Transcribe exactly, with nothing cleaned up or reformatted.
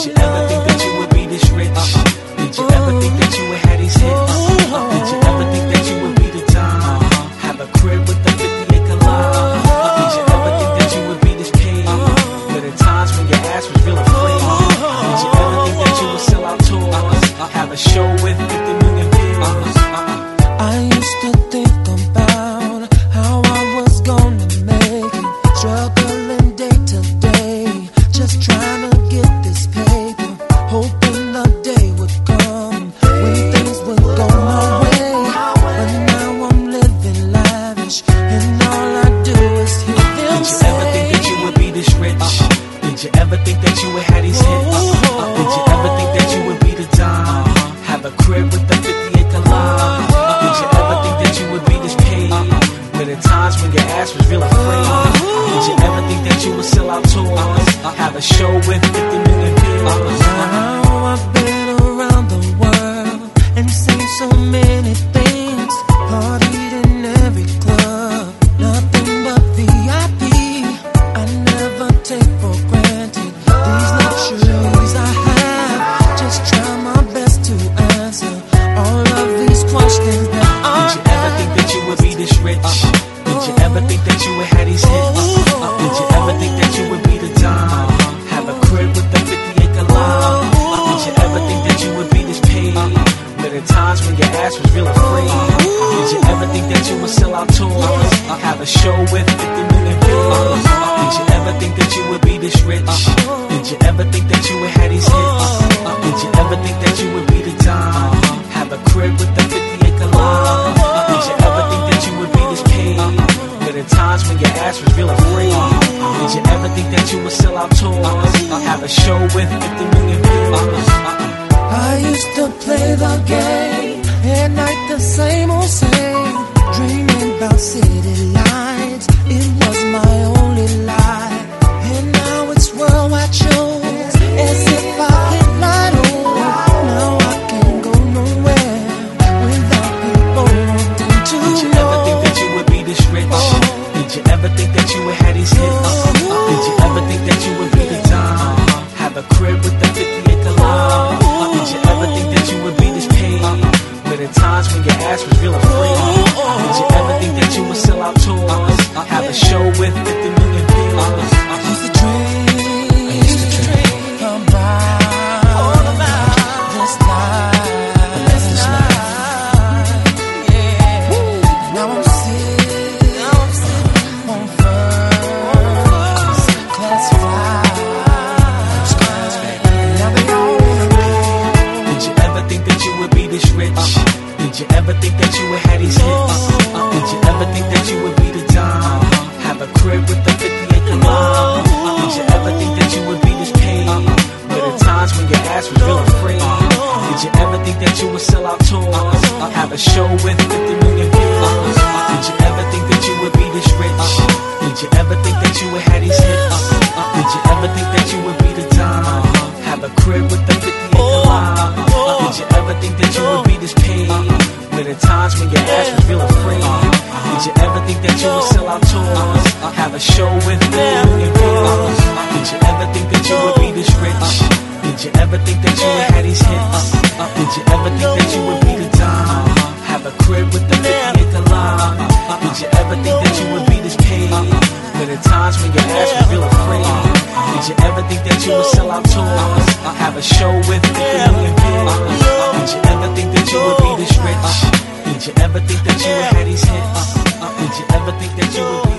Did you ever think that you would be this rich? Did you ever think that you would have these hits? Did you ever think that you would be the dime? Have a crib with a fifty acre lot? Did you ever think that you would be this paid? But at times when your ass was real afraid. Did you ever think that you would sell out tours? Have a show with fifty million views? I used to think about how I was gonna make it, struggling day to day, just trying to get this paper, hoping the day would come when things would go my way. But now I'm living lavish, and all I do is hear them say. Did you ever think that you would be this rich? Did you ever think that you would have these hits? Did you ever think that you would be the dime? Have a crib with a fifty acre lot? Did you ever think that you would be this paid? But at times when your ass was real afraid. Did you ever think that you would sell out tours? Have a show with fifty million views? Now I've been around the world and seen so many things, partied in every club, nothing but V I P. I never take for granted these luxuries I have. Just try my best to answer all of these questions that I Did you ever think that you would be this rich? Did you ever think that you would have these hits? Did you ever think that you would be the dime? Have a crib with a fifty acre lot? Did you ever think that you would be this paid? But at times when your ass was real afraid. Did you ever think that you would sell out tours? Have a show with fifty million views? Did you ever think that you would be this rich? Did you ever think that you would have these hits? Did you ever think that you would be the dime? Have a crib with a fifty acre lot? Did you ever think that you would be this paid? But at times when your ass was real afraid. Did you ever think that you would sell out tours? Have a show with fifty million views? I used to play the game, at night the same old same, dreaming about city lights, it was my only life. And now it's worldwide shows, as if I hit my own. Now I can't go nowhere without people wanting to Did you know. ever think that you would be this rich? Did you ever think that you would have these hits? Did you ever think that you would be the dime? Have a crib with a fifty acre lot? Did you ever think that you would be this paid? But at times when your ass was real afraid. Did you ever think that you would sell out tours? Have a show with fifty million views? I used to dream about this life, this life, yeah. Now I'm sitting on first class flights. Now they all know. Did you ever think that you would be this rich? Did you ever think that you would have these hits? Did you ever think that you would be the dime? Have a crib with a fifty acre lot? Did you ever think that you would be this paid? But at times when your ass was real afraid. Did you ever think that you would sell out tours? Have a show with fifty million views? Did you ever think that you would be this rich? Did you ever think that you would have these hits? Did you ever think that you would be the dime? Have a crib with a fifty acre lot? Did you ever think that you would be this paid? But at times when your ass was real afraid. Did you ever think that you would sell out tours? Have a show with fifty million views? Did you ever think that you would be this rich? Did you ever think that you would have these hits? Did you ever think that you would be the dime? Have a crib with a fifty acre lot? Did you ever think that you would be this paid? But at times when your ass was real afraid. Did you ever think that you would sell out tours? Have a show with fifty million views? Did you ever think that you would be this rich? Did you ever think that you would have these hits? Did you ever think that you would be